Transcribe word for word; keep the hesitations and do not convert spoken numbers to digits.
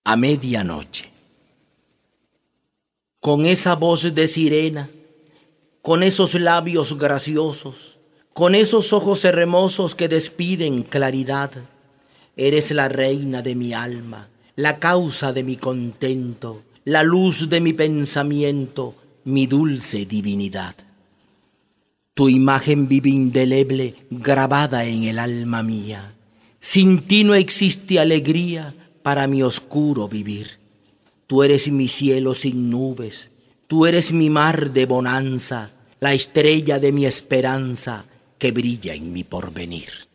a medianoche. Con esa voz de sirena, con esos labios graciosos, con esos ojos hermosos que despiden claridad, eres la reina de mi alma, la causa de mi contento, la luz de mi pensamiento, mi dulce divinidad. Tu imagen vive indeleble, grabada en el alma mía. Sin ti no existe alegría para mi oscuro vivir. Tú eres mi cielo sin nubes, tú eres mi mar de bonanza, la estrella de mi esperanza que brilla en mi porvenir.